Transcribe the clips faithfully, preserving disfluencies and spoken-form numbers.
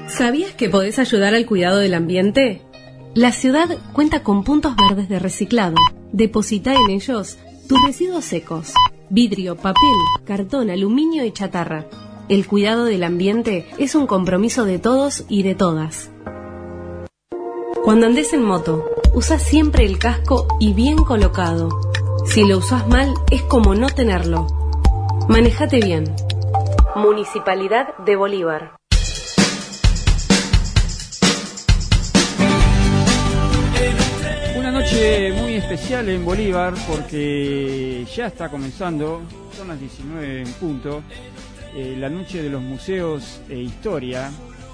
¿Sabías que podés ayudar al cuidado del ambiente? La ciudad cuenta con puntos verdes de reciclado. Deposita en ellos tus residuos secos: vidrio, papel, cartón, aluminio y chatarra. El cuidado del ambiente es un compromiso de todos y de todas. Cuando andes en moto, usa siempre el casco y bien colocado. Si lo usás mal, es como no tenerlo. Manejate bien. Municipalidad de Bolívar. Una noche muy especial en Bolívar porque ya está comenzando, son las diecinueve en punto, eh, la noche de los museos e historia,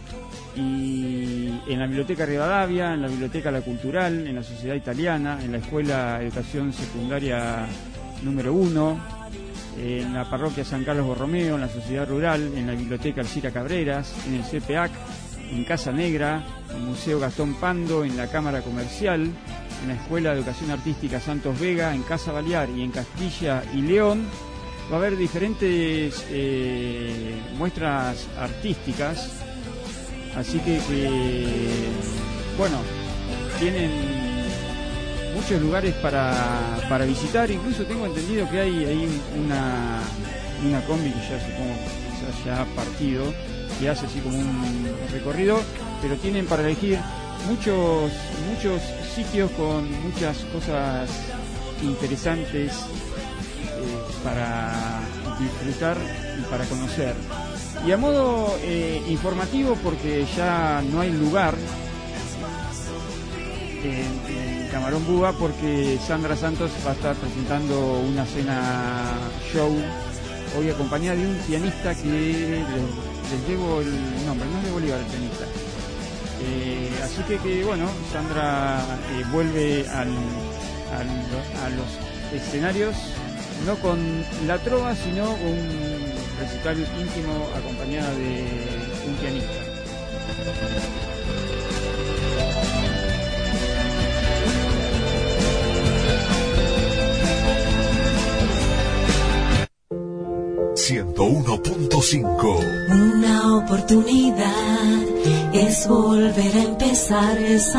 y en la Biblioteca Rivadavia, en la Biblioteca La Cultural, en la Sociedad Italiana, en la Escuela de Educación Secundaria número uno, en la Parroquia San Carlos Borromeo, en la Sociedad Rural, en la Biblioteca Alcira Cabreras, en el C P A C, en Casa Negra, en el Museo Gastón Pando, en la Cámara Comercial, en la Escuela de Educación Artística Santos Vega, en Casa Balear y en Castilla y León. Va a haber diferentes eh, muestras artísticas, así que, que, bueno, tienen muchos lugares para, para visitar. Incluso tengo entendido que hay, hay una, una combi que ya supongo que ya ha partido, que hace así como un recorrido, pero tienen para elegir muchos muchos sitios con muchas cosas interesantes eh, para disfrutar y para conocer. Y a modo eh, informativo, porque ya no hay lugar en, en Camarón Búa, porque Sandra Santos va a estar presentando una cena show hoy acompañada de un pianista que les, les debo el nombre, no es de Bolívar el pianista. Eh, así que, que bueno, Sandra eh, vuelve al, al, a los escenarios, no con la trova, sino un recital íntimo acompañada de un pianista. ciento uno punto cinco. Una oportunidad es volver a empezar, es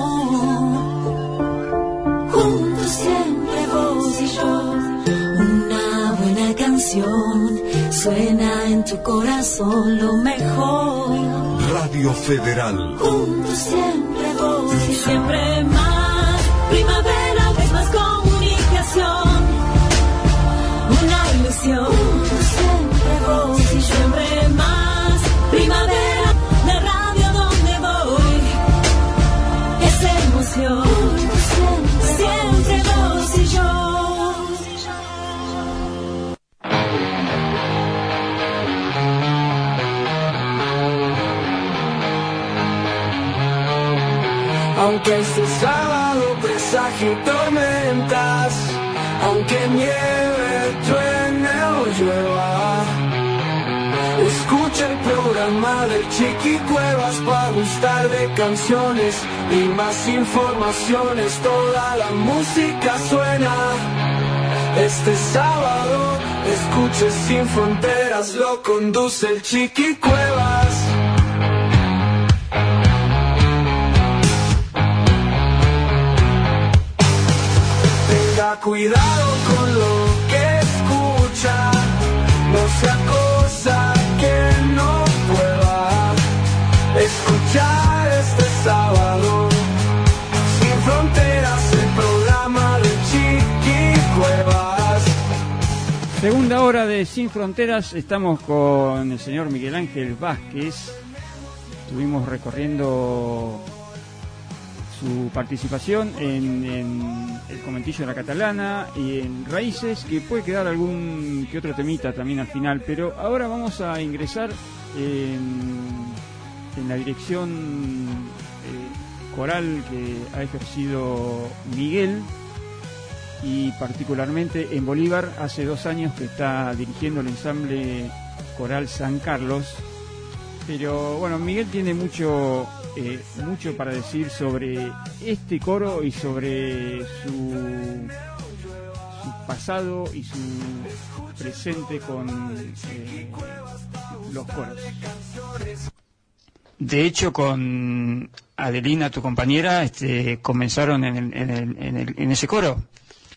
amor. Juntos siempre vos y yo. Una buena canción suena en tu corazón, lo mejor. Radio Federal. Juntos siempre vos y siempre más. Primavera es más comunicación. Una ilusión. Siempre vos y siempre más. Primavera, la radio donde voy. Es emoción. Siempre vos y yo. Aunque este sábado presagie tormentas, aunque nieve, truene o llueva, escucha el programa del Chiqui Cuevas para gustar de canciones y más informaciones. Toda la música suena. Este sábado escuche Sin Fronteras, lo conduce el Chiqui Cuevas. Tenga cuidado con lo que escucha, no sea cosa que no pueda escuchar este sábado. Sin Fronteras, el programa de Chiqui Cuevas. Segunda hora de Sin Fronteras, estamos con el señor Miguel Ángel Vázquez. Estuvimos recorriendo su participación en, en el Comentillo de la Catalana y en Raíces, que puede quedar algún que otro temita también al final, pero ahora vamos a ingresar en, en la dirección eh, coral que ha ejercido Miguel, y particularmente en Bolívar. Hace dos años que está dirigiendo el ensamble coral San Carlos, pero bueno, Miguel tiene mucho eh, mucho para decir sobre este coro y sobre su, su pasado y su presente con eh, los coros. De hecho, con Adelina, tu compañera, este, comenzaron en, el, en, el, en, el, en ese coro.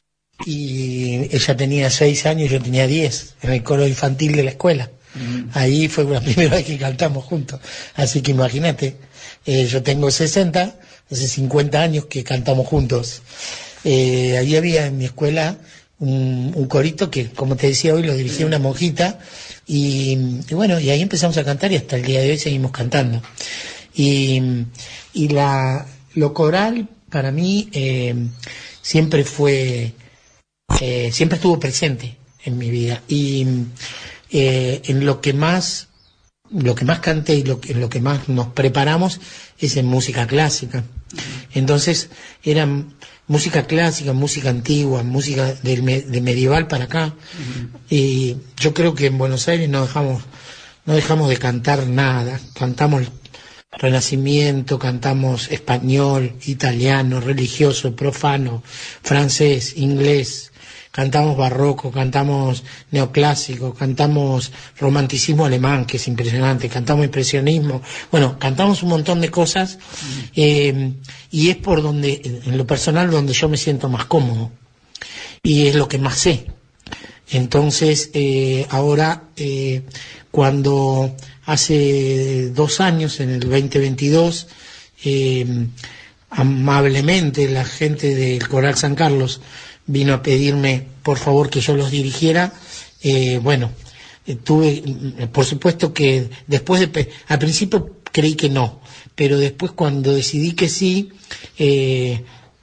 Y ella tenía seis años y yo tenía diez, en el coro infantil de la escuela. Mm. Ahí fue la primera vez que cantamos juntos. Así que imagínate, eh, yo tengo sesenta, hace cincuenta años que cantamos juntos. Eh, ahí había en mi escuela un, un corito que, como te decía hoy, lo dirigía una monjita. Y, y bueno, y ahí empezamos a cantar y hasta el día de hoy seguimos cantando. Y, y la, lo coral, para mí, eh, siempre fue... Eh, siempre estuvo presente en mi vida y eh, en lo que más lo que más canté y lo que, en lo que más nos preparamos es en música clásica. Entonces era música clásica, música antigua, música del me, de medieval para acá. Uh-huh. Y yo creo que en Buenos Aires no dejamos no dejamos de cantar nada. Cantamos Renacimiento, cantamos español, italiano, religioso, profano, francés, inglés. Cantamos barroco, cantamos neoclásico, cantamos romanticismo alemán, que es impresionante, cantamos impresionismo. Bueno, cantamos un montón de cosas eh, y es por donde, en lo personal, donde yo me siento más cómodo y es lo que más sé. Entonces, eh, ahora, eh, cuando hace dos años, en el veinte veintidós, eh, amablemente la gente del Coral San Carlos vino a pedirme por favor que yo los dirigiera, eh, bueno, eh, tuve, por supuesto que después de, al principio creí que no, pero después cuando decidí que sí, eh,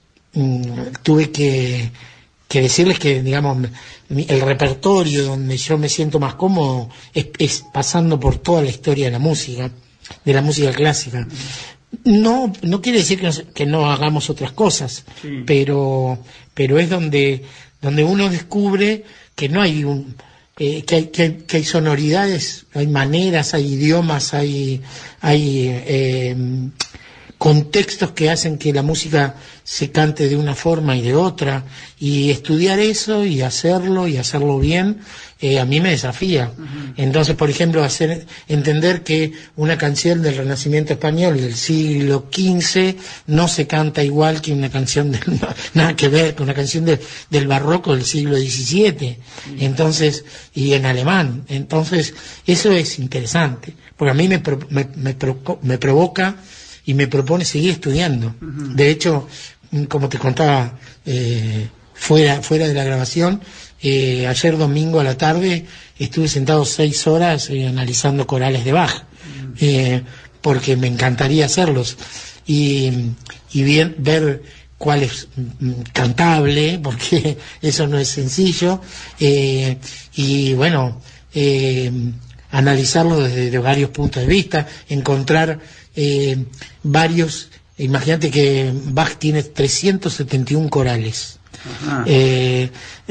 tuve que, que decirles que, digamos, el repertorio donde yo me siento más cómodo es, es pasando por toda la historia de la música, de la música clásica. No, no quiere decir que no, que no hagamos otras cosas, sí. pero, pero es donde, donde uno descubre que no hay un, eh, que hay, que hay, que hay sonoridades, hay maneras, hay idiomas, hay, hay eh, contextos que hacen que la música se cante de una forma y de otra, y estudiar eso y hacerlo y hacerlo bien, eh, a mí me desafía. Uh-huh. Entonces, por ejemplo, hacer entender que una canción del Renacimiento español del siglo quince no se canta igual que una canción de, no, nada que ver con una canción de, del barroco del siglo diecisiete, uh-huh. entonces, y en alemán. Entonces, eso es interesante, porque a mí me, me, me, provo- me provoca y me propone seguir estudiando. Uh-huh. De hecho, como te contaba eh, fuera fuera de la grabación, eh, ayer domingo a la tarde estuve sentado seis horas eh, analizando corales de Bach, uh-huh. eh, porque me encantaría hacerlos y, y bien, ver cuál es cantable, porque eso no es sencillo, eh, y bueno, eh, analizarlo desde de varios puntos de vista, encontrar eh, varios. Imagínate que Bach tiene trescientos setenta y uno corales, eh,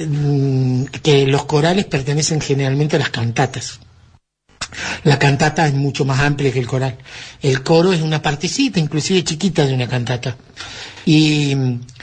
que los corales pertenecen generalmente a las cantatas. La cantata es mucho más amplia que el coral. El coro es una partecita, inclusive chiquita, de una cantata. Y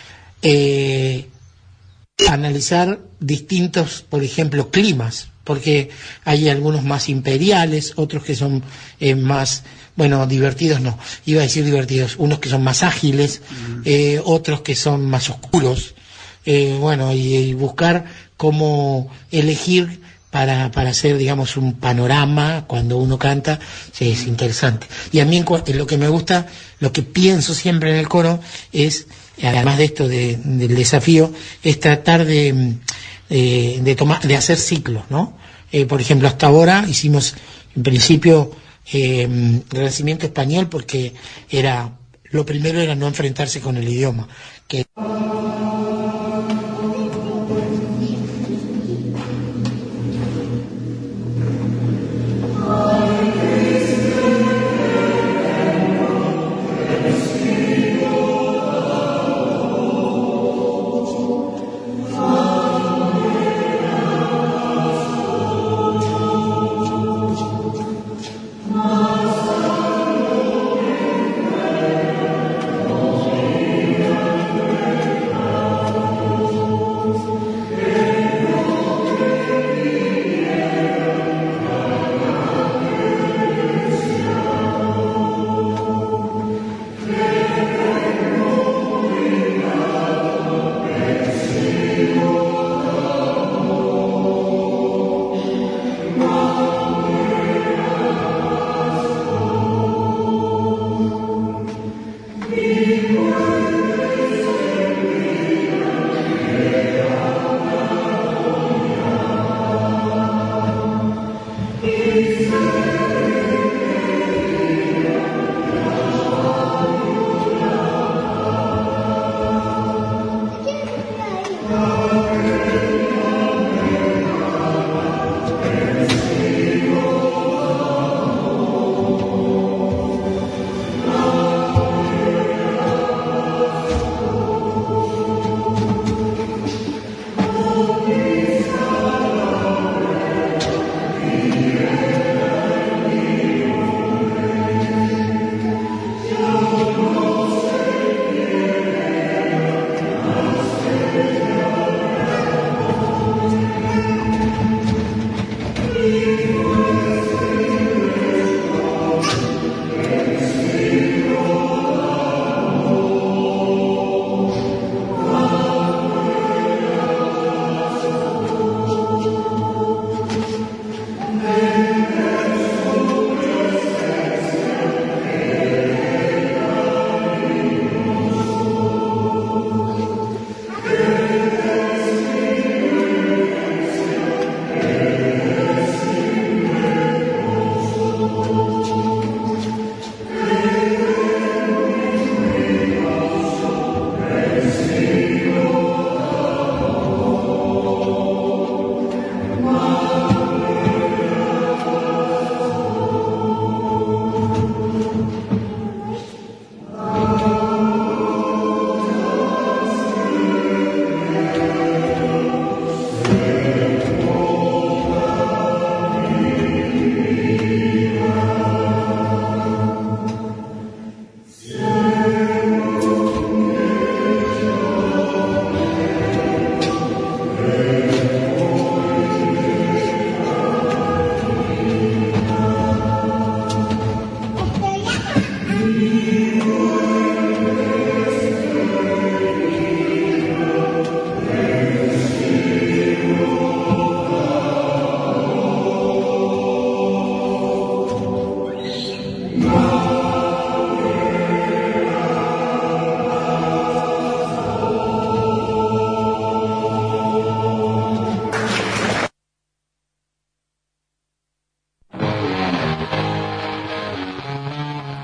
eh, analizar distintos, por ejemplo, climas, porque hay algunos más imperiales, otros que son eh, más... Bueno, divertidos no, iba a decir divertidos, unos que son más ágiles, uh-huh. eh, otros que son más oscuros, eh, bueno, y, y buscar cómo elegir para, para hacer, digamos, un panorama cuando uno canta, sí, es interesante. Y a mí en lo que me gusta, lo que pienso siempre en el coro es, además de esto de, del desafío, es tratar de, de, de, tomar, de hacer ciclos, ¿no? Eh, por ejemplo, hasta ahora hicimos, en principio, Eh, Renacimiento español, porque era lo primero era no enfrentarse con el idioma, que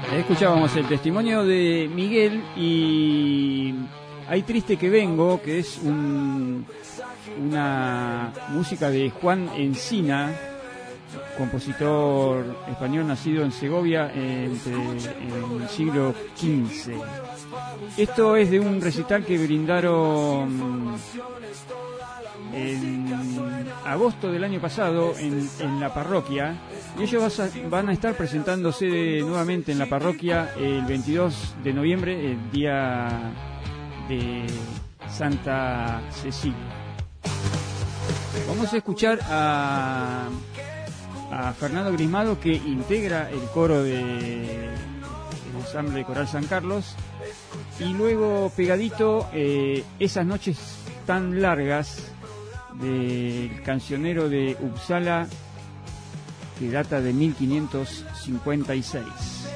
Escuchábamos el testimonio de Miguel y Hay triste que vengo, que es un, una música de Juan Encina, compositor español nacido en Segovia entre, en el siglo quince. Esto es de un recital que brindaron en agosto del año pasado en, en la parroquia, y ellos van a estar presentándose nuevamente en la parroquia el veintidós de noviembre, el día de Santa Cecilia. Vamos a escuchar a, a Fernando Grismado, que integra el coro de el ensamble coral San Carlos, y luego pegadito eh, Esas noches tan largas del cancionero de Uppsala, que data de mil quinientos cincuenta y seis.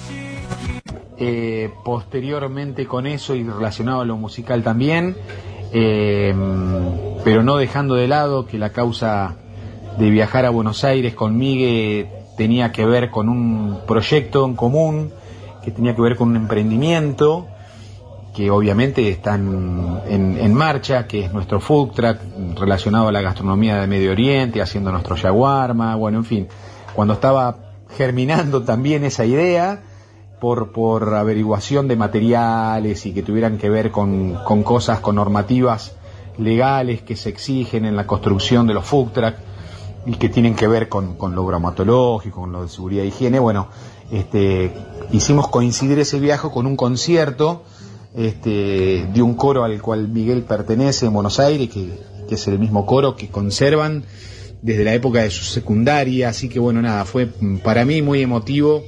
Eh, posteriormente con eso y relacionado a lo musical también, eh, pero no dejando de lado que la causa de viajar a Buenos Aires con Migue tenía que ver con un proyecto en común, que tenía que ver con un emprendimiento que obviamente está en, en, en marcha, que es nuestro food truck relacionado a la gastronomía de Medio Oriente, haciendo nuestro shawarma, bueno, en fin. Cuando estaba germinando también esa idea, por, por averiguación de materiales y que tuvieran que ver con, con cosas, con normativas legales que se exigen en la construcción de los food truck y que tienen que ver con, con lo bromatológico, con lo de seguridad e higiene, bueno, este, hicimos coincidir ese viaje con un concierto Este, de un coro al cual Miguel pertenece en Buenos Aires, que, que es el mismo coro que conservan desde la época de su secundaria, así que bueno, nada, fue para mí muy emotivo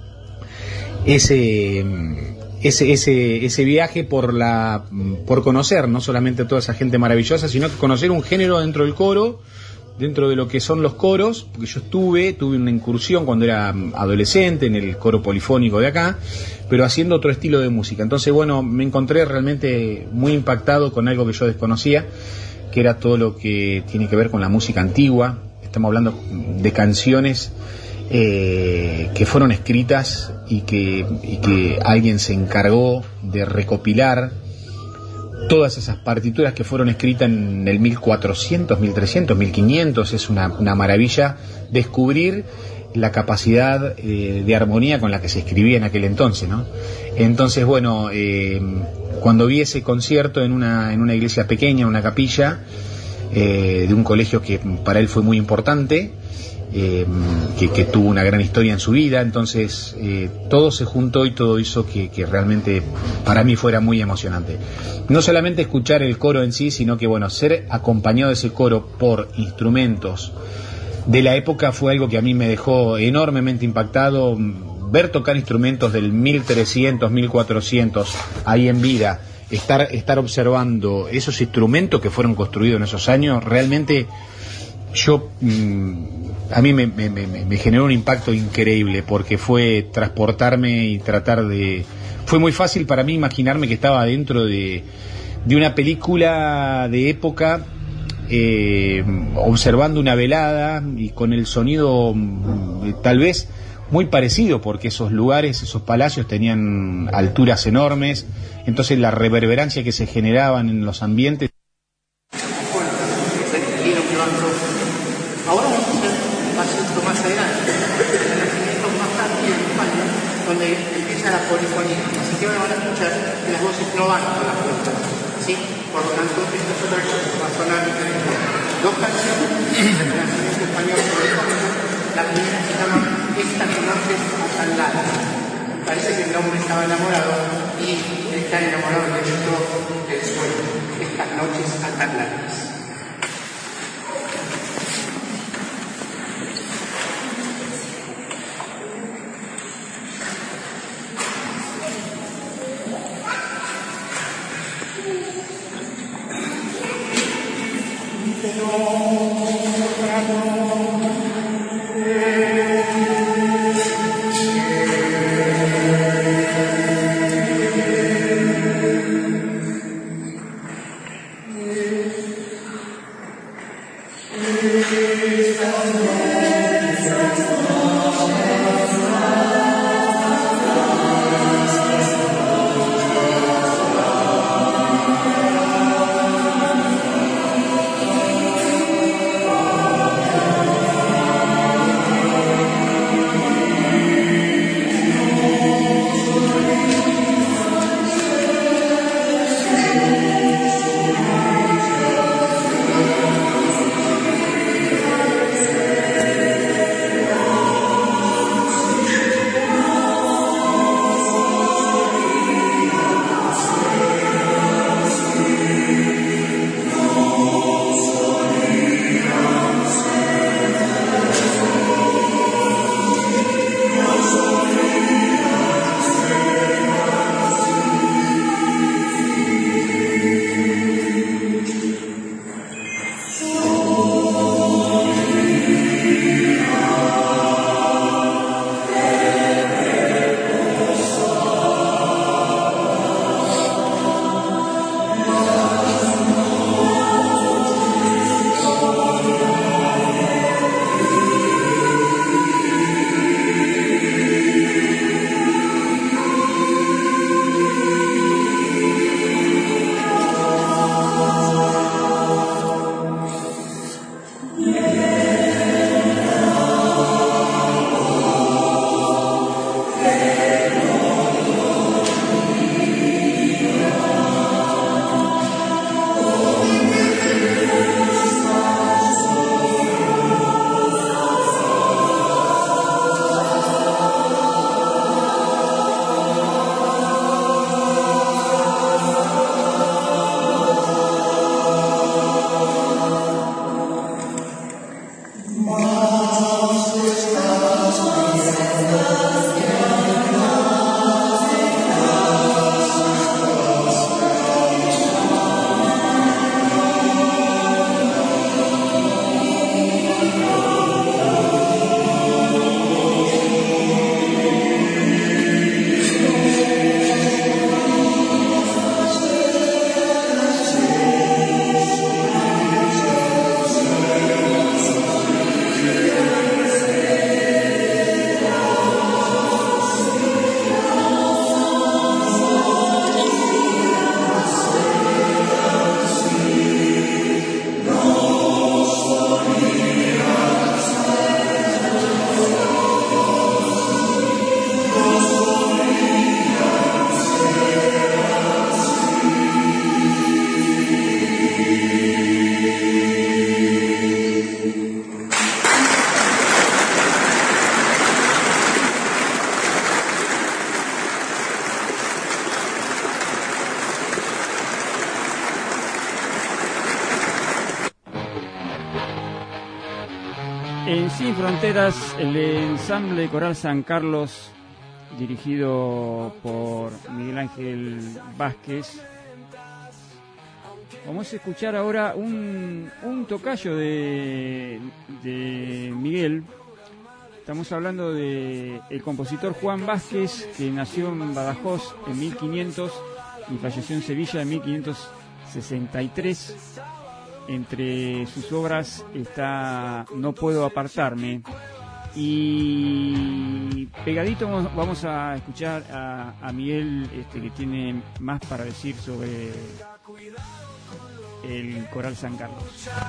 ese ese ese ese viaje por la por conocer no solamente a toda esa gente maravillosa, sino que conocer un género dentro del coro, dentro de lo que son los coros, porque yo estuve, tuve una incursión cuando era adolescente en el coro polifónico de acá, pero haciendo otro estilo de música. Entonces, bueno, me encontré realmente muy impactado con algo que yo desconocía, que era todo lo que tiene que ver con la música antigua. Estamos hablando de canciones eh, que fueron escritas y que, y que alguien se encargó de recopilar todas esas partituras que fueron escritas en el mil cuatrocientos, mil trescientos, mil quinientos. Es una, una maravilla descubrir la capacidad eh, de armonía con la que se escribía en aquel entonces, ¿no? Entonces, bueno, eh, cuando vi ese concierto en una, en una iglesia pequeña, una capilla, eh, de un colegio que para él fue muy importante, eh, que, que tuvo una gran historia en su vida, entonces eh, todo se juntó y todo hizo que, que realmente para mí fuera muy emocionante. No solamente escuchar el coro en sí, sino que, bueno, ser acompañado de ese coro por instrumentos de la época fue algo que a mí me dejó enormemente impactado. Ver tocar instrumentos del mil trescientos, mil cuatrocientos ahí en vida, estar, estar observando esos instrumentos que fueron construidos en esos años, realmente yo mmm, a mí me, me, me, me generó un impacto increíble, porque fue transportarme y tratar de... Fue muy fácil para mí imaginarme que estaba dentro de, de una película de época, eh, observando una velada y con el sonido eh, tal vez muy parecido, porque esos lugares, esos palacios tenían alturas enormes, entonces la reverberancia que se generaban en los ambientes. Ahora vamos a hacer un pasito más adelante, en el regimiento más tarde en España, donde empieza la polifonía. Así que ahora van a escuchar que las voces no van con la puerta, ¿sí? Por lo tanto, esta es otra cosa que va a sonar diferente. Dos canciones de renacimiento español polifónico. La primera se llama Esta noche tan larga. Parece que el hombre estaba enamorado y está enamorado del viento del sueño. Estas noches tan largas. Sin Fronteras, el ensamble coral San Carlos, dirigido por Miguel Ángel Vázquez. Vamos a escuchar ahora un, un tocayo de, de Miguel. Estamos hablando de el compositor Juan Vázquez, que nació en Badajoz en mil quinientos y falleció en Sevilla en mil quinientos sesenta y tres. Entre sus obras está No puedo apartarme. Y pegadito vamos a escuchar a, a Miguel, este, que tiene más para decir sobre el coral San Carlos.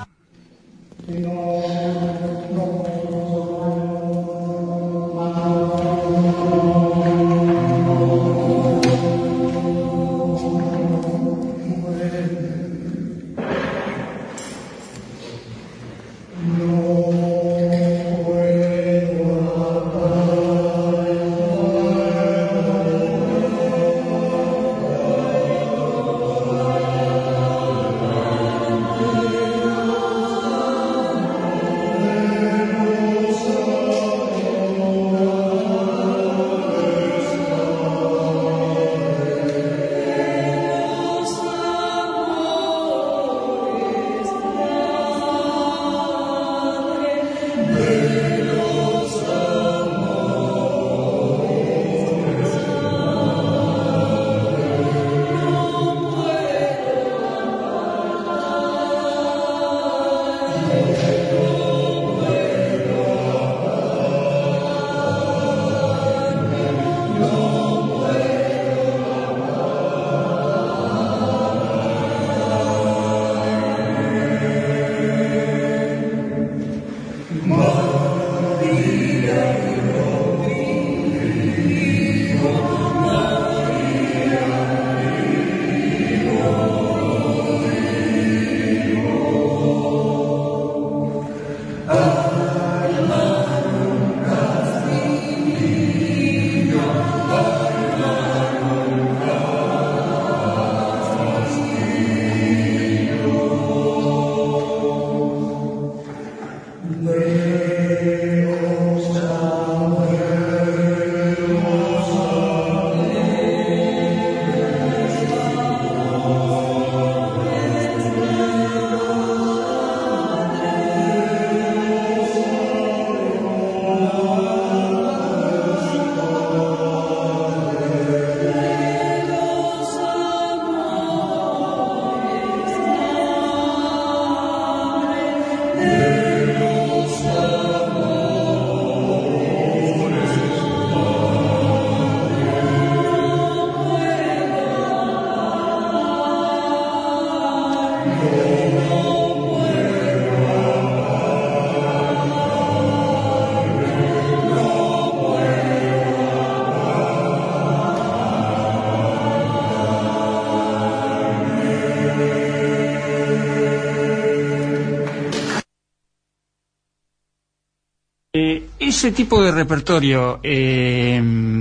Ese tipo de repertorio, eh,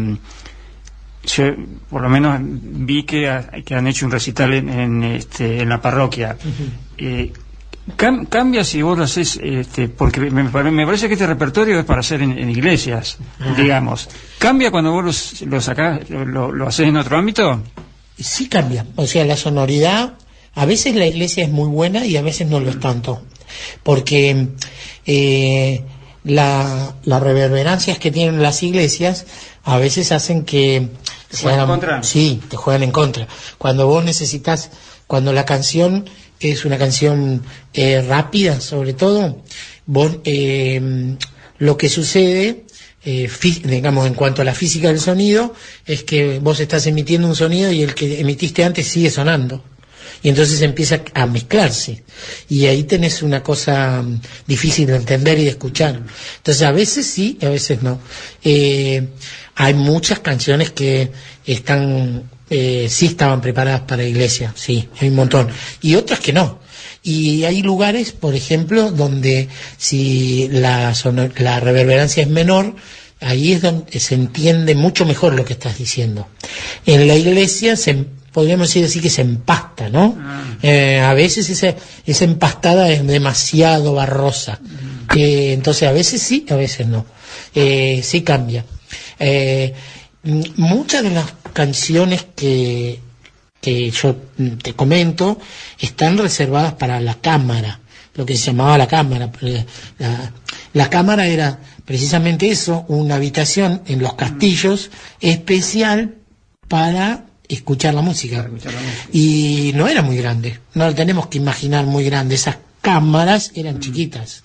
yo por lo menos vi que, ha, que han hecho un recital en, en, este, en la parroquia. Uh-huh. eh, cam, ¿Cambia si vos lo haces? Este, porque me, me parece que este repertorio es para hacer en, en iglesias, uh-huh. digamos. ¿Cambia cuando vos lo, lo sacás, lo, lo haces en otro ámbito? Sí cambia, o sea, la sonoridad, a veces la iglesia es muy buena y a veces no lo es tanto, porque... Eh, La, las reverberancias que tienen las iglesias a veces hacen que ¿te juegan en contra? Sí, te juegan en contra. Cuando vos necesitas, cuando la canción es una canción eh, rápida, sobre todo, vos eh, lo que sucede, eh, fí- digamos, en cuanto a la física del sonido, es que vos estás emitiendo un sonido y el que emitiste antes sigue sonando. Y entonces empieza a mezclarse. Y ahí tenés una cosa difícil de entender y de escuchar. Entonces a veces sí, a veces no. Eh, hay muchas canciones que están, eh, sí estaban preparadas para iglesia, sí, hay un montón. Y otras que no. Y hay lugares, por ejemplo, donde si la, sonor- la reverberancia es menor, ahí es donde se entiende mucho mejor lo que estás diciendo. En la iglesia se podríamos decir así que se empasta, ¿no? Ah. Eh, a veces esa, esa empastada es demasiado barrosa. Eh, entonces a veces sí, a veces no. Eh, sí cambia. Eh, muchas de las canciones que, que yo te comento están reservadas para la cámara, lo que se llamaba la cámara. La, la cámara era precisamente eso, una habitación en los castillos especial para escuchar la música. Para escuchar la música. Y no era muy grande, no lo tenemos que imaginar muy grande, esas cámaras eran chiquitas.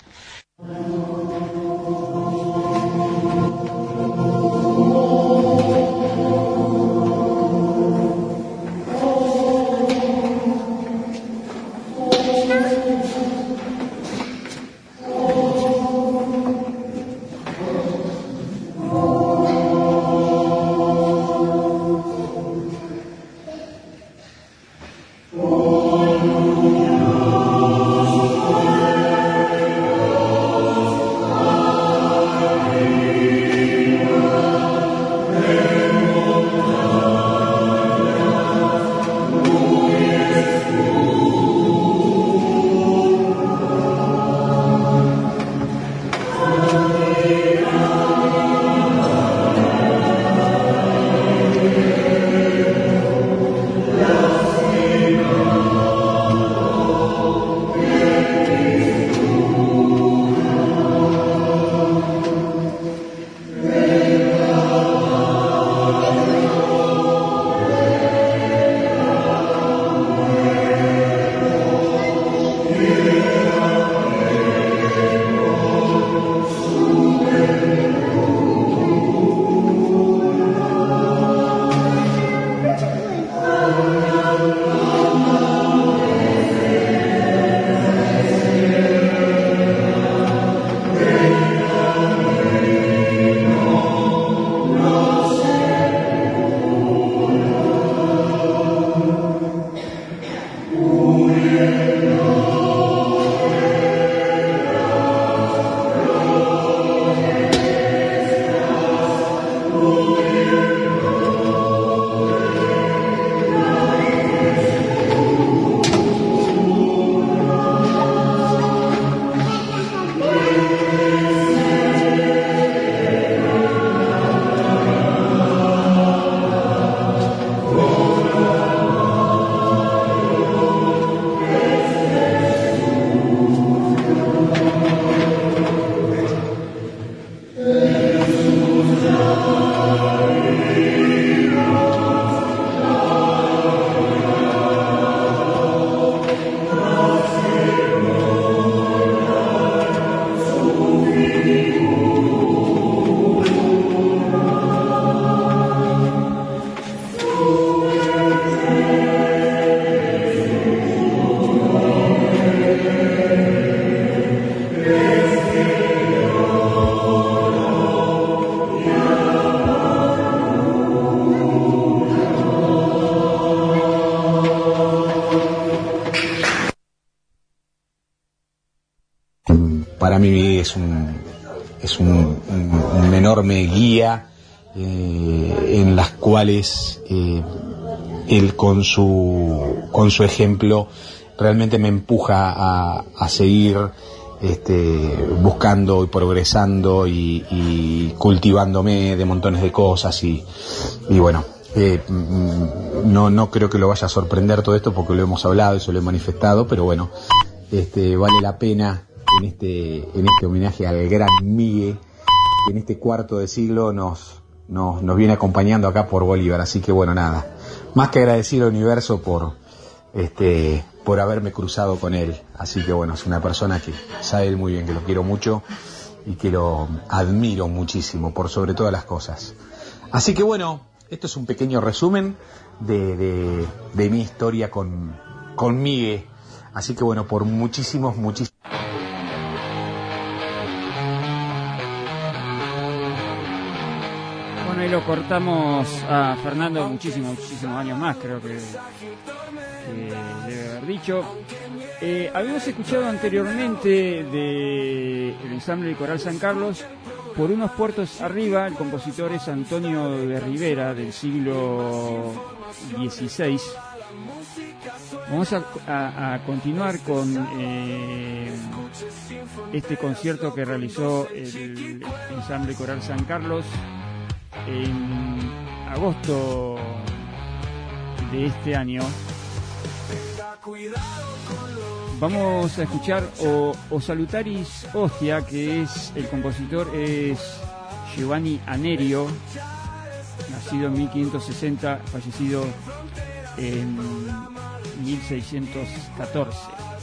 Para mí es un es un, un, un enorme guía eh, en las cuales eh, él con su con su ejemplo realmente me empuja a, a seguir este, buscando y progresando y, y cultivándome de montones de cosas y, y bueno, eh, no no creo que lo vaya a sorprender todo esto porque lo hemos hablado y se lo he manifestado, pero bueno, este vale la pena en este en este homenaje al gran Miguel, que en este cuarto de siglo nos, nos, nos viene acompañando acá por Bolívar. Así que bueno, nada, más que agradecer al universo por este por haberme cruzado con él. Así que bueno, es una persona que sabe él muy bien que lo quiero mucho y que lo admiro muchísimo por sobre todas las cosas. Así que bueno, esto es un pequeño resumen de, de, de mi historia con, con Miguel. Así que bueno, por muchísimos, muchísimos y lo cortamos a Fernando muchísimos, muchísimos años más, creo que, que debe haber dicho. Eh, habíamos escuchado anteriormente de el ensamble del Coral San Carlos, Por unos puertos arriba. El compositor es Antonio de Rivera, del siglo dieciséis. Vamos a, a, a continuar con eh, este concierto que realizó el Ensamble Coral San Carlos en agosto de este año. Vamos a escuchar o, o Salutaris Ostia, que es el compositor es Giovanni Anerio, nacido en mil quinientos sesenta, fallecido en mil seiscientos catorce.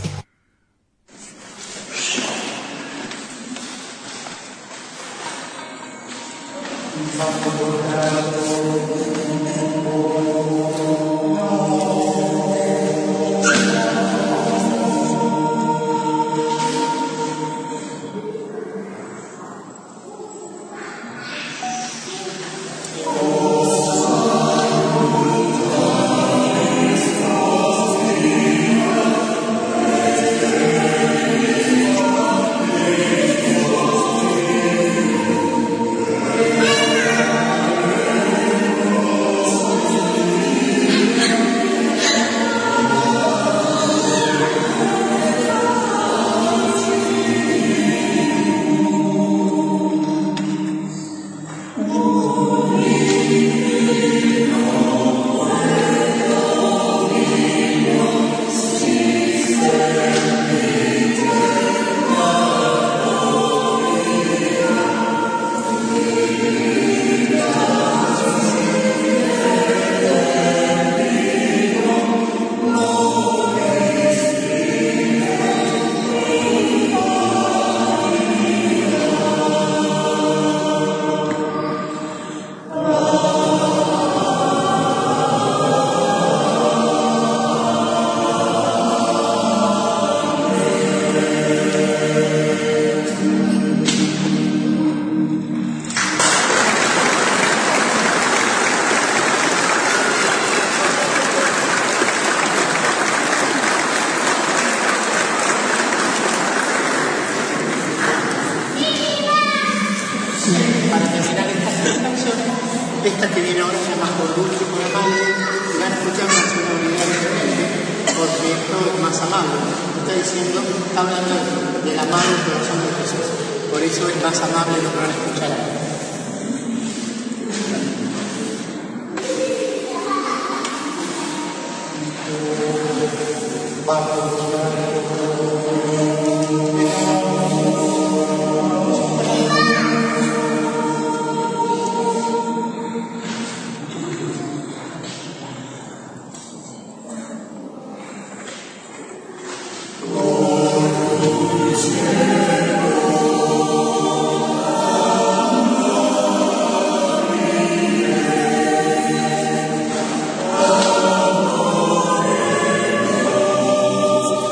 Esta que viene ahora se llama Por Dulce y Por Amable, y van a escuchar una sonoridad diferente, porque esto es más amable. Está diciendo, está hablando del amado corazón de Jesús, por eso es más amable lo que van a escuchar ahora. Thank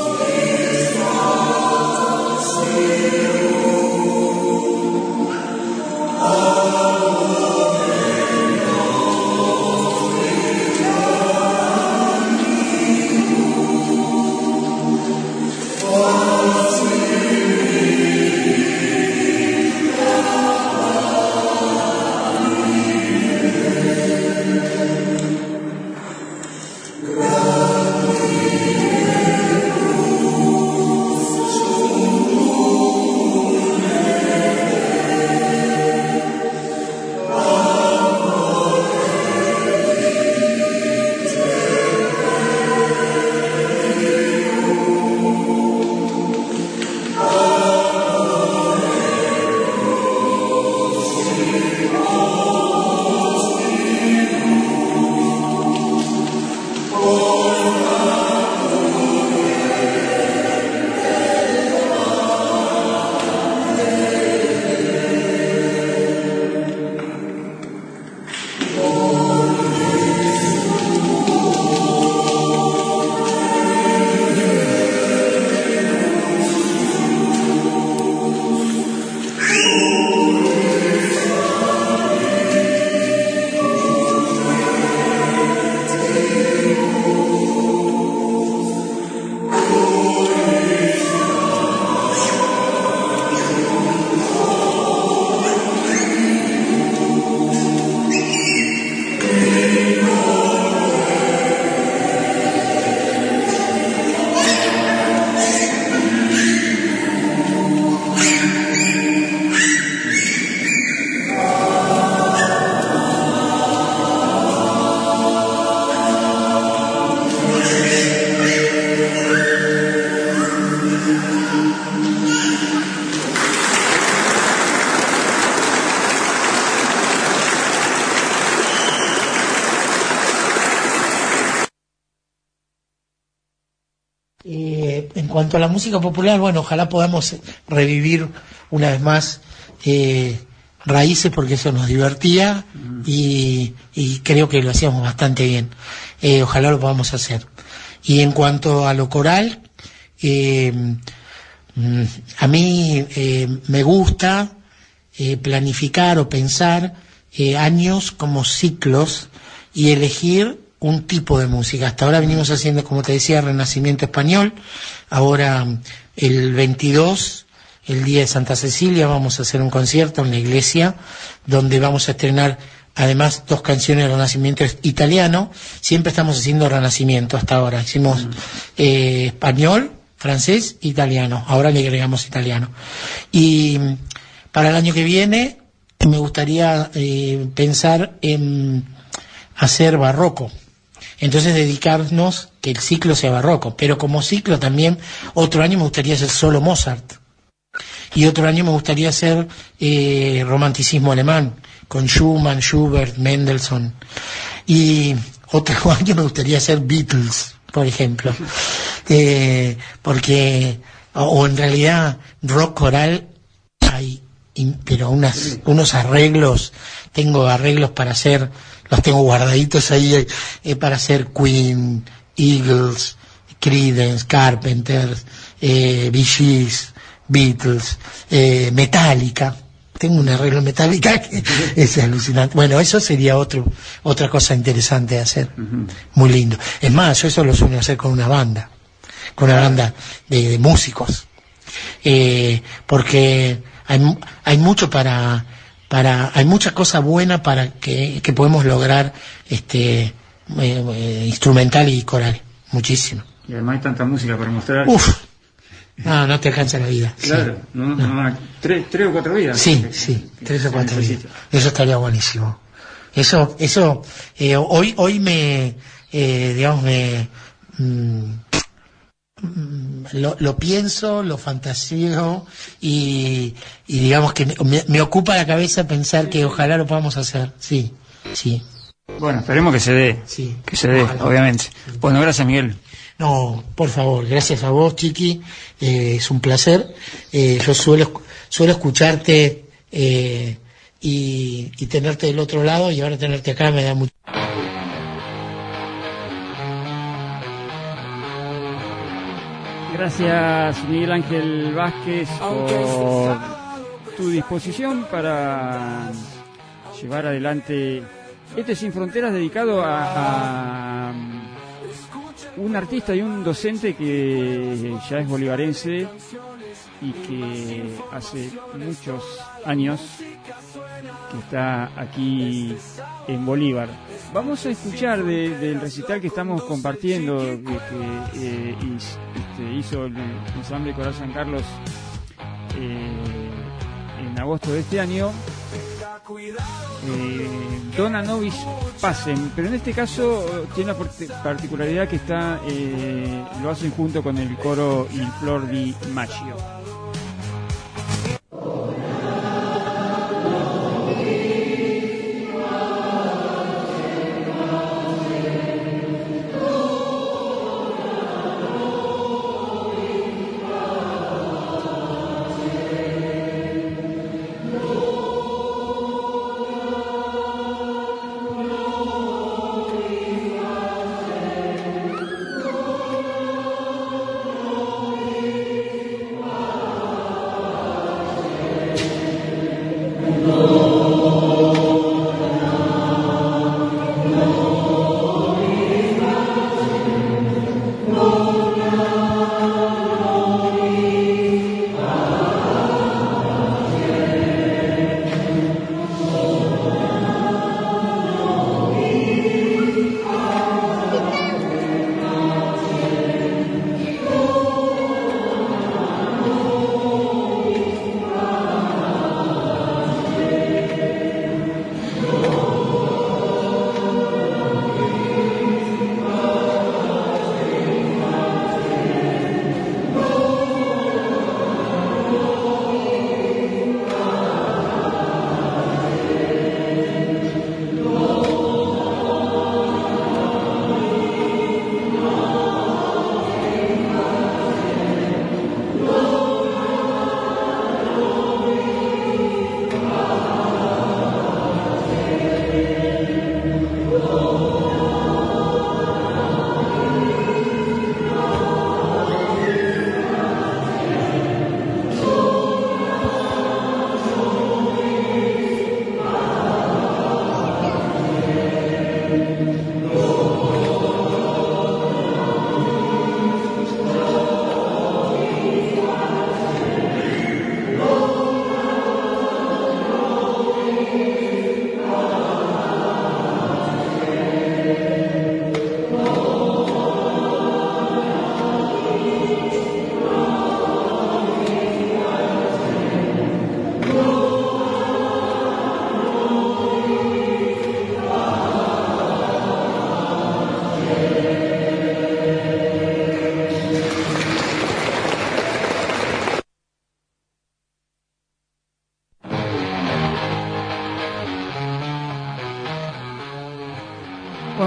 Eh, en cuanto a la música popular, bueno, ojalá podamos revivir una vez más eh, raíces, porque eso nos divertía y, y creo que lo hacíamos bastante bien. Eh, ojalá lo podamos hacer. Y en cuanto a lo coral, eh, a mí eh, me gusta eh, planificar o pensar eh, años como ciclos y elegir un tipo de música. Hasta ahora venimos haciendo, como te decía, Renacimiento Español. Ahora, el veintidós, el día de Santa Cecilia, vamos a hacer un concierto en la iglesia, donde vamos a estrenar, además, dos canciones de Renacimiento italiano. Siempre estamos haciendo Renacimiento hasta ahora. Hicimos eh, español, francés, italiano. Ahora le agregamos italiano. Y para el año que viene, me gustaría eh, pensar en hacer barroco. Entonces dedicarnos que el ciclo sea barroco, pero como ciclo también otro año me gustaría hacer solo Mozart y otro año me gustaría hacer eh, romanticismo alemán con Schumann, Schubert, Mendelssohn, y otro año me gustaría hacer Beatles, por ejemplo, eh, porque o, o en realidad rock coral hay, pero unas, unos arreglos, tengo arreglos para hacer, los tengo guardaditos ahí eh, para hacer Queen, Eagles, Creedence, Carpenters, eh, Bee Gees, Beatles, eh, Metallica. Tengo un arreglo en Metallica que es alucinante. Bueno, eso sería otro, otra cosa interesante de hacer. Uh-huh. Muy lindo. Es más, yo eso lo suelo hacer con una banda, con una banda de, de músicos. Eh, porque hay, hay mucho para... Para, hay mucha cosa buena para que, que podemos lograr este eh, eh, instrumental y coral, muchísimo. Y además hay tanta música para mostrar. Uf, no, no te alcanza la vida. Claro, sí. no, no, no, tres, tres o cuatro días. Sí, sí, tres o cuatro días. Eso estaría buenísimo. Eso, eso, eh, hoy, hoy me, eh, digamos, me, mm, Lo, lo pienso, lo fantaseo y, y digamos que me, me ocupa la cabeza pensar que ojalá lo podamos hacer. Sí, sí. Bueno, esperemos que se dé. Sí. Que se dé, ojalá. Obviamente. Bueno, gracias, Miguel. No, por favor, gracias a vos, Chiqui. Eh, es un placer. Eh, yo suelo, suelo escucharte eh, y, y tenerte del otro lado, y ahora tenerte acá me da mucho. Gracias, Miguel Ángel Vázquez, por tu disposición para llevar adelante este Sin Fronteras, dedicado a, a un artista y un docente que ya es bolivarense y que hace muchos años que está aquí en Bolívar. Vamos a escuchar de, del recital que estamos compartiendo, que, que eh, este, hizo el ensamble Coral San Carlos eh, en agosto de este año, eh, Dona Nobis Pacem, pero en este caso tiene una particularidad que está eh, lo hacen junto con el coro Il Flor di Maggio.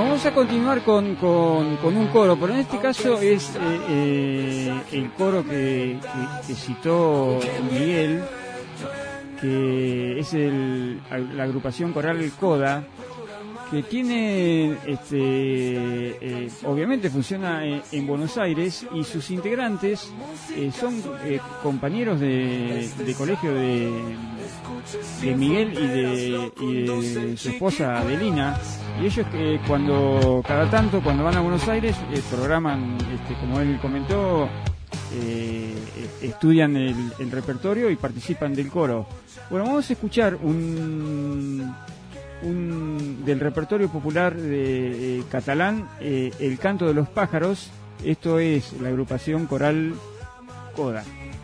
vamos a continuar con, con, con un coro, pero en este caso es eh, eh, el coro que, que, que citó Miguel, que es el, la agrupación coral Coda, que tiene, este, eh, obviamente funciona en, en Buenos Aires, y sus integrantes eh, son eh, compañeros de, de colegio de, de Miguel y de, y de su esposa Adelina, y ellos que cuando cada tanto cuando van a Buenos Aires eh, programan, este, como él comentó, eh, estudian el, el repertorio y participan del coro. Bueno, vamos a escuchar un Un, del repertorio popular de, eh, catalán, eh, El canto de los pájaros. Esto es la agrupación coral Coda.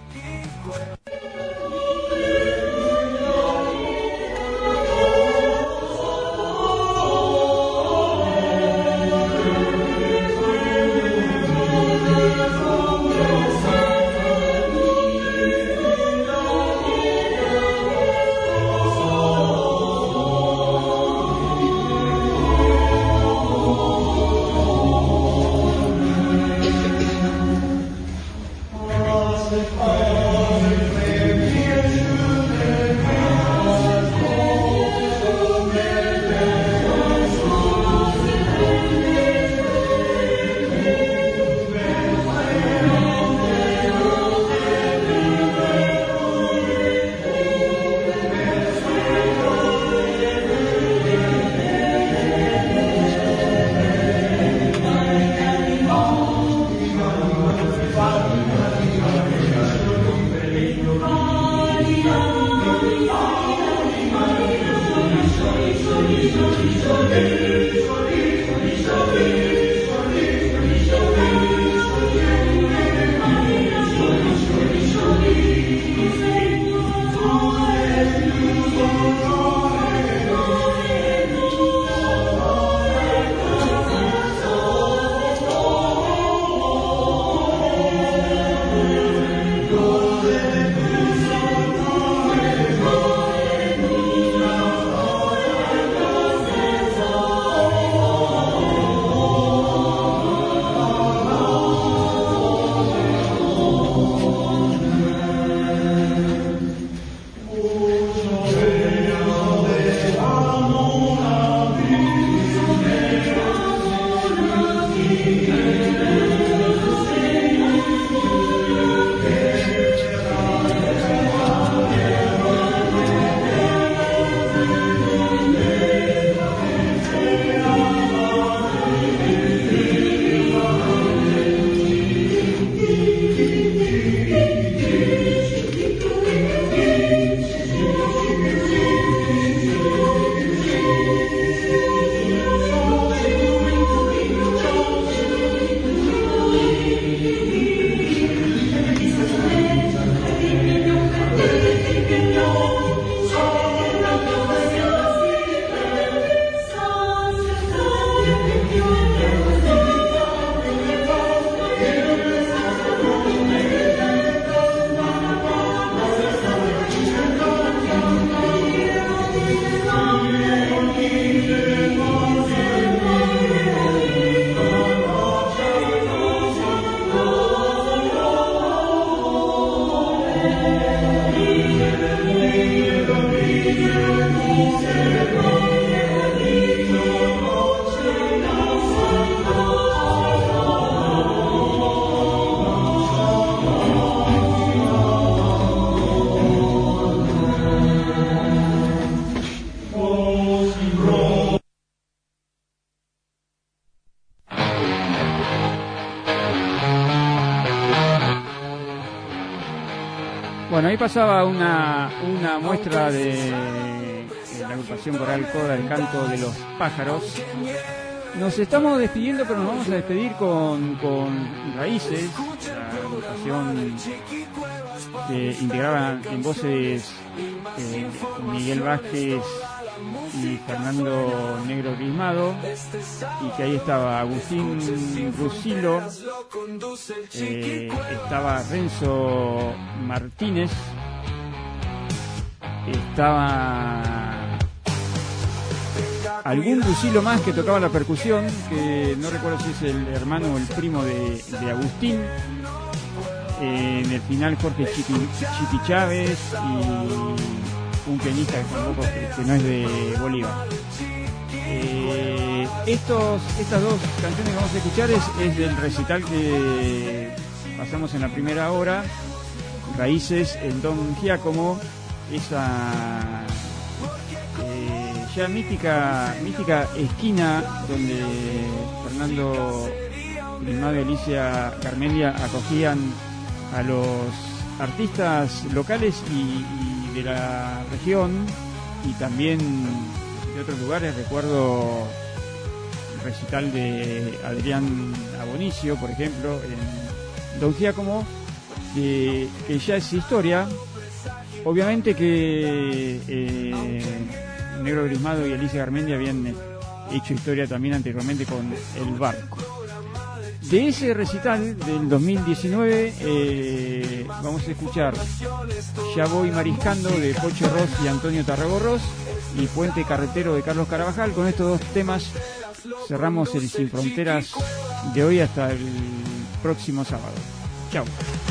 Bueno, ahí pasaba una, una muestra de, de la agrupación coral Coda, El canto de los pájaros. Nos estamos despidiendo, pero nos vamos a despedir con, con Raíces, la agrupación que integraban en voces eh, Miguel Vázquez y Fernando Negro Grismado, y que ahí estaba Agustín Rusilo, eh, estaba Renzo Martínez, estaba algún Lucilo más que tocaba la percusión, que no recuerdo si es el hermano o el primo de, de Agustín. Eh, en el final Jorge Chipi, Chipi Chávez y un pianista que tampoco que, que no es de Bolívar. Eh, estos, estas dos canciones que vamos a escuchar es, es del recital que pasamos en la primera hora, Raíces, en Don Giacomo, esa eh, ya mítica, mítica esquina donde Fernando Grismado y Alicia Garmendia acogían a los artistas locales y, y de la región y también de otros lugares. Recuerdo el recital de Adrián Abonicio, por ejemplo, en Don Giacomo, que, que ya es historia. Obviamente que eh, Negro Grismado y Alicia Garmendia habían hecho historia también anteriormente con El Barco. De ese recital del dos mil diecinueve eh, vamos a escuchar Ya voy mariscando de Pocho Ross y Antonio Tarragorros y Puente Carretero de Carlos Carabajal. Con estos dos temas cerramos el Sin Fronteras de hoy hasta el próximo sábado. Chao.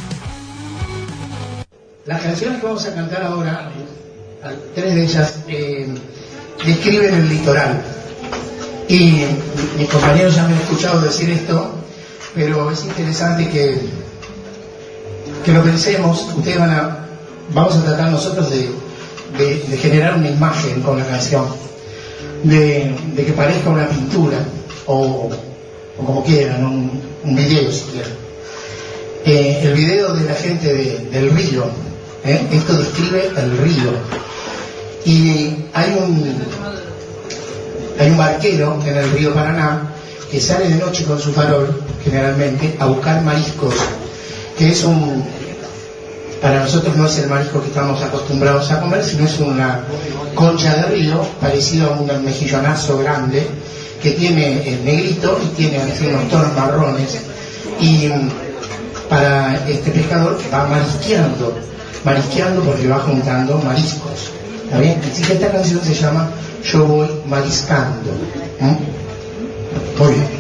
Las canciones que vamos a cantar ahora, tres de ellas eh, describen el litoral. Y mis compañeros ya me han escuchado decir esto, pero es interesante que, que lo pensemos. Ustedes van a, vamos a tratar nosotros de, de, de generar una imagen con la canción, de, de que parezca una pintura, o, o como quieran, un, un video si quieren. Eh, el video de la gente de, del río, ¿eh? Esto describe el río. Y hay un, hay un barquero en el río Paraná que sale de noche con su farol, generalmente, a buscar mariscos, que es un, para nosotros no es el marisco que estamos acostumbrados a comer, sino es una concha de río, parecido a un mejillonazo grande, que tiene el negrito y tiene así unos tonos marrones, y para este pescador va marisqueando, marisqueando porque va juntando mariscos. ¿Está bien? Así que esta canción se llama Yo voy mariscando. ¿Eh? Muy bien.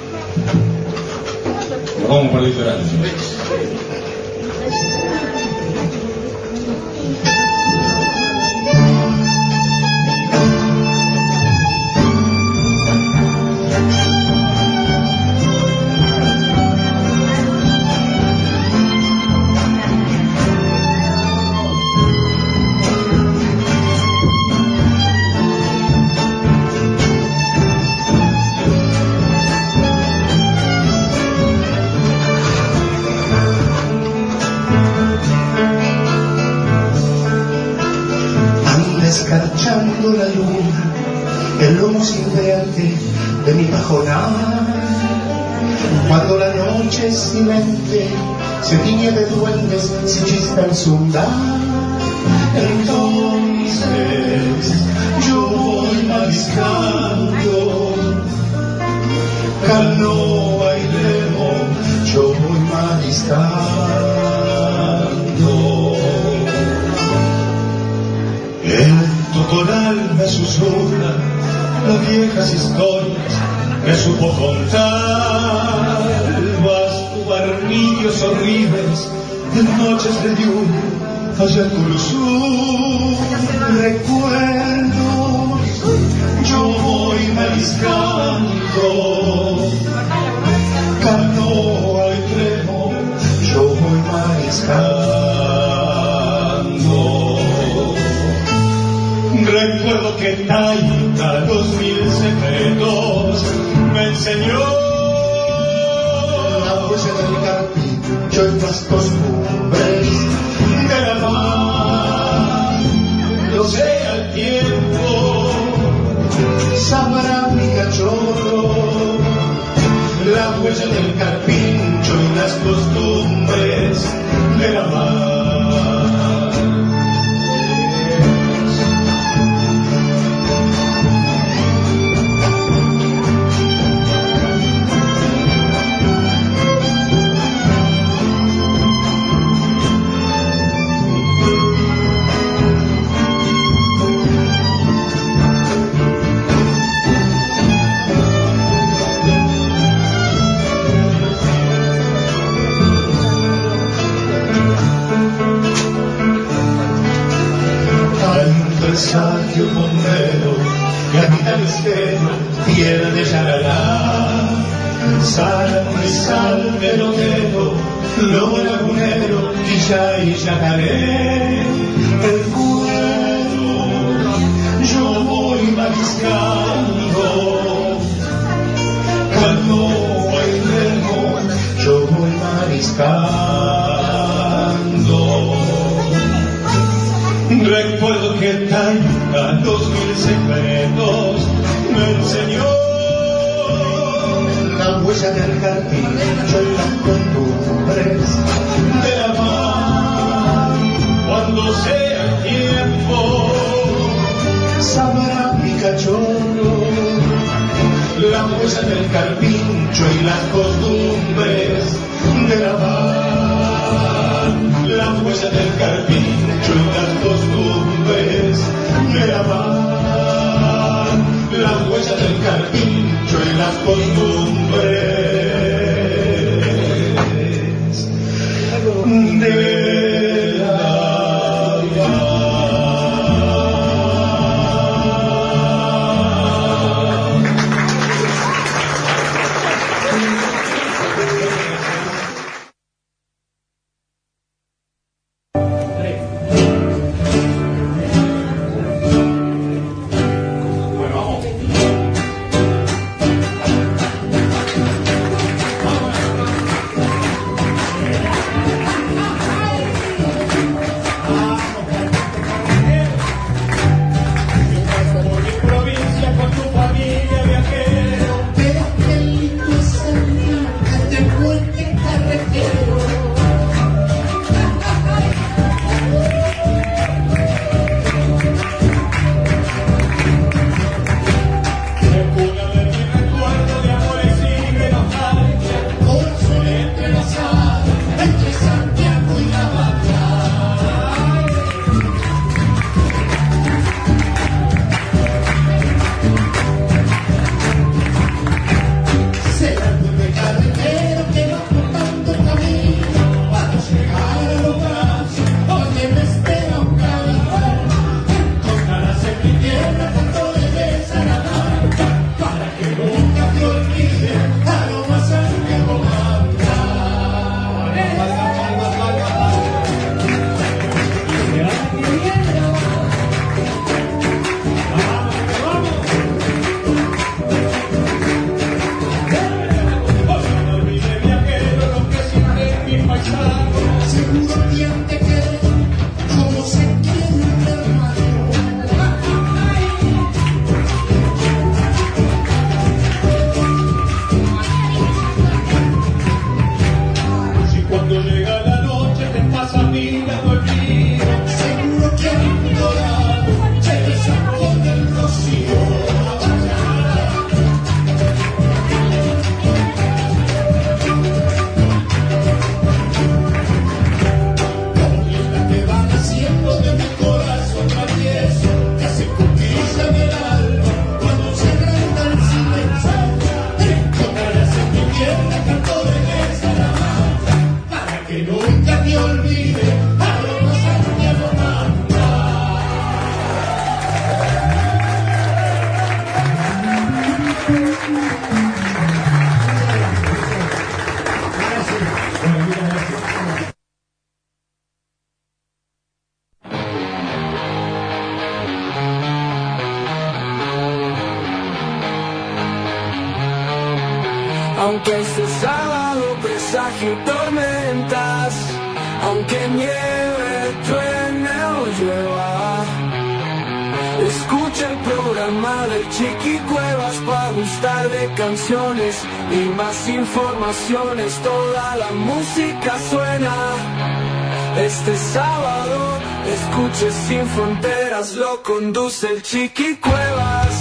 Vamos para el litoral. Escarchando la luna, el lomo silvestre de mi pajonal. Cuando la noche es silente, se tiñe de duendes, se chispa el zundar. Entonces yo voy mariscando, canoa y remo, yo voy mariscando. El totonal me susurra las viejas historias que supo contar, vasto barnillos horribles de noches de lluvia allá en Curuzú. Recuerdos, yo voy mariscando, canoa y remo, yo voy mariscando. Recuerdo que Taita los mil secretos me enseñó la huella del carpincho y las costumbres de la mar. Lo sé al tiempo, sabrá mi cachorro, la huella del carpincho y las costumbres de la mar. Ignacio Pontero, Gatita Estero, Piedra de Yarará, Salve, salve, Lotero, Lobo Lagunero, Quilla y Yacaré, el cuero, yo voy mariscando, canoa y remo, yo voy mariscando. Recuerdo que Taiga los mil secretos me enseñó la huella del jardín, yo y las costumbres de la mar. Cuando sea el tiempo, sabrá mi cachorro la huella del carpincho y las costumbres de la mar. La huella del carpincho y las costumbres de la mar. La huella del carpincho y las costumbres de la mar. Aunque este sábado presagio tormentas, aunque nieve, truene o llueva, escucha el programa del Chiqui Cuevas para gustar de canciones y más informaciones. Toda la música suena. Este sábado, escuche Sin Fronteras, lo conduce el Chiqui Cuevas.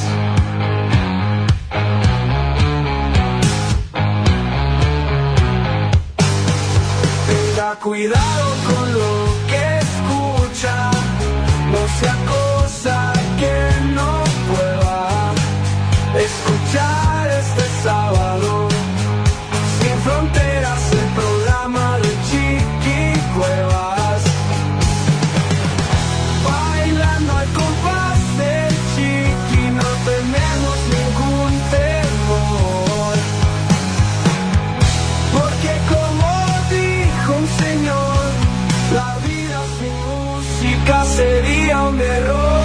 Cuidado con lo que escucha, no sea cosa que no pueda escuchar este sábado. Sin Fronteras, el programa de Chiqui Cuevas, bailando al compás de nunca sería un error.